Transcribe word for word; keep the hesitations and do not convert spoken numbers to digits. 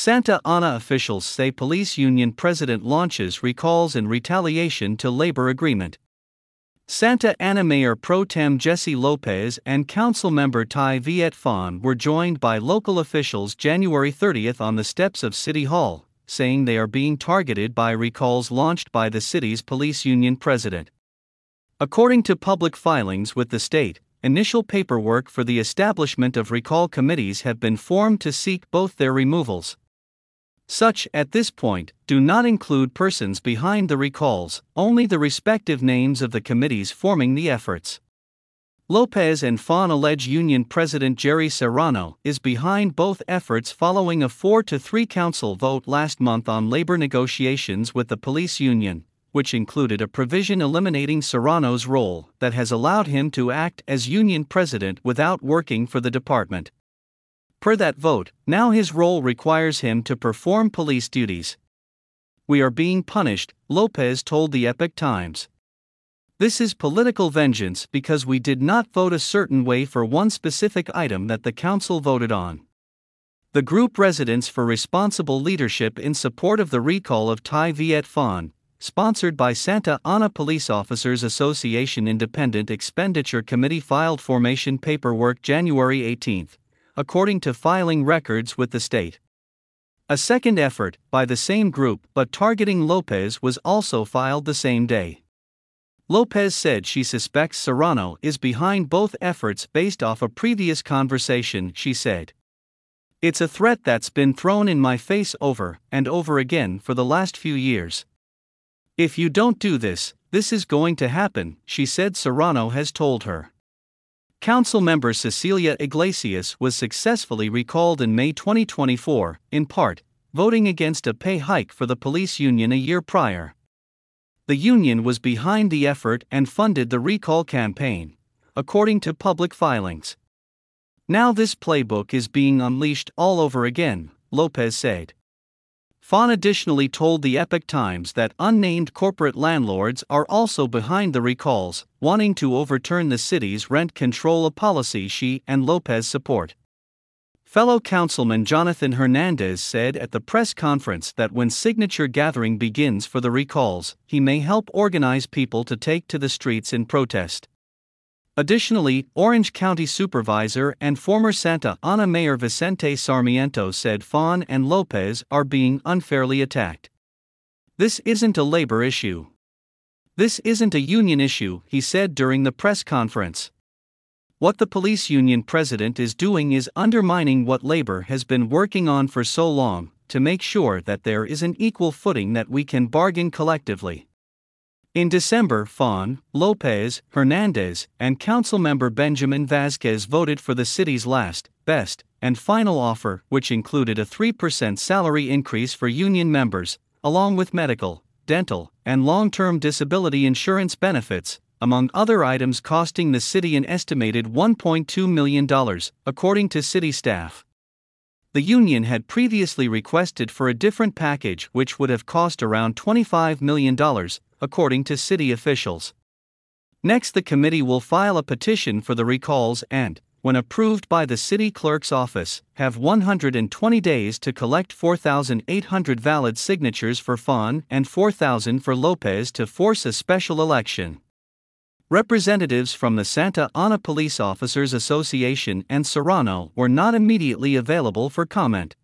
Santa Ana officials say police union president launches recalls in retaliation to labor agreement. Santa Ana Mayor Pro Tem Jesse Lopez and Councilmember Tai Viet Pham were joined by local officials January thirtieth on the steps of City Hall, saying they are being targeted by recalls launched by the city's police union president. According to public filings with the state, initial paperwork for the establishment of recall committees have been formed to seek both their removals. Such, at this point, do not include persons behind the recalls, only the respective names of the committees forming the efforts. Lopez and Pham allege Union President Jerry Serrano is behind both efforts following a four to three council vote last month on labor negotiations with the police union, which included a provision eliminating Serrano's role that has allowed him to act as union president without working for the department. Per that vote, now his role requires him to perform police duties. "We are being punished," Lopez told the Epoch Times. "This is political vengeance because we did not vote a certain way for one specific item that the council voted on." The group Residents for Responsible Leadership in support of the recall of Tai Viet Pham, sponsored by Santa Ana Police Officers Association Independent Expenditure Committee, filed formation paperwork January eighteenth. According to filing records with the state. A second effort, by the same group but targeting Lopez, was also filed the same day. Lopez said she suspects Serrano is behind both efforts based off a previous conversation. She said, "It's a threat that's been thrown in my face over and over again for the last few years. If you don't do this, this is going to happen," she said Serrano has told her. Councilmember Cecilia Iglesias was successfully recalled in May twenty twenty-four, in part, voting against a pay hike for the police union a year prior. The union was behind the effort and funded the recall campaign, according to public filings. "Now this playbook is being unleashed all over again," Lopez said. Pham additionally told the Epoch Times that unnamed corporate landlords are also behind the recalls, wanting to overturn the city's rent control policy she and Lopez support. Fellow councilman Jonathan Hernandez said at the press conference that when signature gathering begins for the recalls, he may help organize people to take to the streets in protest. Additionally, Orange County Supervisor and former Santa Ana Mayor Vicente Sarmiento said Pham and Lopez are being unfairly attacked. "This isn't a labor issue. This isn't a union issue," he said during the press conference. "What the police union president is doing is undermining what labor has been working on for so long, to make sure that there is an equal footing that we can bargain collectively." In December, Pham, Lopez, Hernandez, and Councilmember Benjamin Vasquez voted for the city's last, best, and final offer, which included a three percent salary increase for union members, along with medical, dental, and long-term disability insurance benefits, among other items costing the city an estimated one point two million dollars, according to city staff. The union had previously requested for a different package which would have cost around twenty-five million dollars, according to city officials. Next, the committee will file a petition for the recalls and, when approved by the city clerk's office, have one hundred twenty days to collect four thousand eight hundred valid signatures for Pham and four thousand for Lopez to force a special election. Representatives from the Santa Ana Police Officers Association and Serrano were not immediately available for comment.